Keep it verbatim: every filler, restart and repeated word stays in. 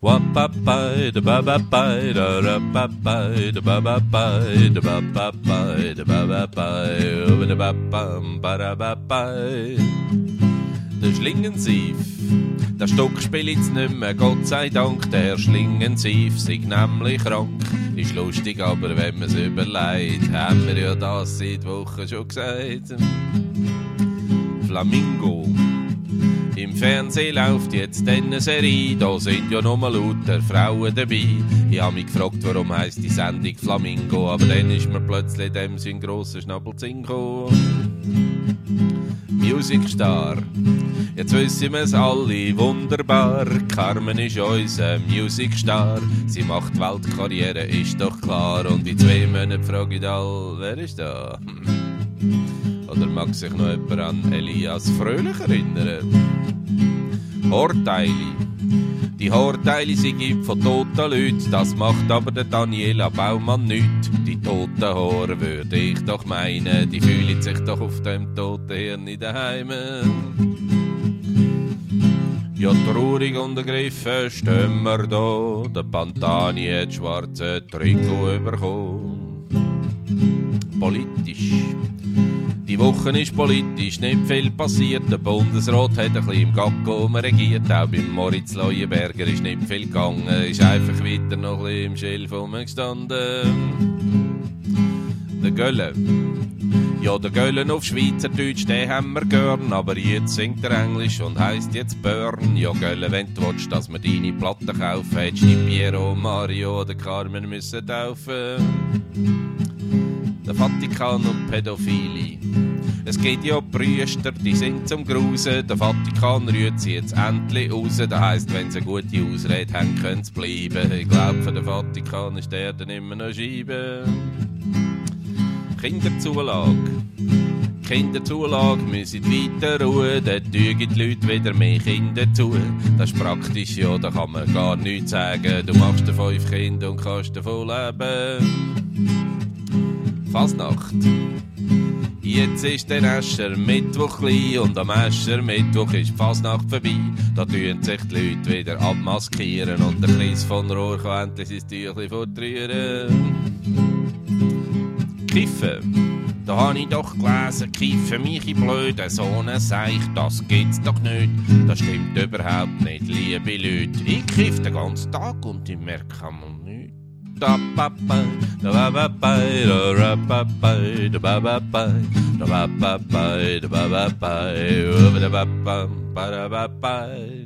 Wa-ba-ba, da ba-ba-ba, da ra-ba-ba, da ba-ba-ba, da ba-ba-ba, da ba-ba-ba, da ba-bam, ba-da-ba-ba. Der Schlingensief, der Stock spielt jetzt nicht mehr, Gott sei Dank. Der Schlingensief sei nämlich krank. Ist lustig, aber wenn man's überlegt, haben wir ja das seit Wochen schon gesagt. Flamingo. Im Fernsehen läuft jetzt eine Serie, da sind ja noch mal lauter Frauen dabei. Ich hab mich gefragt, warum heisst die Sendung Flamingo, aber dann ist mir plötzlich dem sein grosser Schnabel zu Sinn gekommen. Musicstar, jetzt wissen wir's alle wunderbar. Carmen ist unser Musicstar. Sie macht Weltkarriere, ist doch klar. Und in zwei Monaten frage ich all, wer ist da? Oder mag sich noch jemand an Elias Fröhlich erinnern? Haarteile. Die Haarteile sind von toten Leuten, das macht aber der Daniela Baumann nicht. Die toten Haare würde ich doch meinen, die fühlen sich doch auf dem toten Hirn daheim. Ja, traurig und ergriffen stehen wir da, der Pantani hat schwarze Trikot bekommen. Politisch. Die Woche ist politisch nicht viel passiert. Der Bundesrat hat ein bisschen im Gacko regiert. Auch beim Moritz Leuenberger ist nicht viel gegangen. Ist einfach weiter noch ein bisschen im Schilf rumgestanden. Der Gölle. Ja, der Göllen auf Schweizerdeutsch, den haben wir gern. Aber jetzt singt er Englisch und heisst jetzt Burn. Ja, Göllen, wenn du willst, dass wir deine Platte kaufen, hättest du Piero, Mario oder Carmen müssen taufen. Der Vatikan und Pädophilie. Es geht ja Priester, die sind zum Grusen. Der Vatikan rührt sie jetzt endlich raus. Das heisst, wenn sie eine gute Ausrede haben, können sie bleiben. Ich glaube, für den Vatikan ist der dann immer noch Scheibe. Kinderzulage. Kinderzulage müssen weiter ruhen. Dann tügen die Leute wieder mehr Kinder zu. Das ist praktisch, ja, da kann man gar nichts sagen. Du machst dir fünf Kinder und kannst davon leben. Fasnacht. Jetzt ist der Aschermittwoch klein und am Aschermittwoch ist die Fasnacht vorbei. Da tun sich die Leute wieder abmaskieren und der Chris von Rohr kann endlich sein Tüchlein fortrühren. Kiffen. Da hab ich doch gelesen, Kiffen mich in blöden Sohnen Seich, das gibt's doch nicht. Das stimmt überhaupt nicht, liebe Leute. Ich kiff den ganzen Tag und ich merke mal nichts. Da ba ba da ba ba da ra ba ba da ba ba ba da ba ba ba da ba ba ba da ba ba ba da ba ba